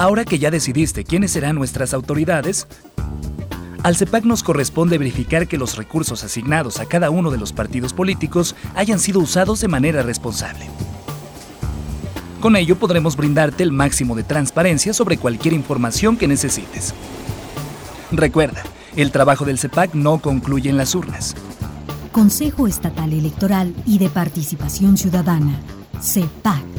Ahora que ya decidiste quiénes serán nuestras autoridades, al CEPAC nos corresponde verificar que los recursos asignados a cada uno de los partidos políticos hayan sido usados de manera responsable. Con ello podremos brindarte el máximo de transparencia sobre cualquier información que necesites. Recuerda, el trabajo del CEPAC no concluye en las urnas. Consejo Estatal Electoral y de Participación Ciudadana, CEPAC.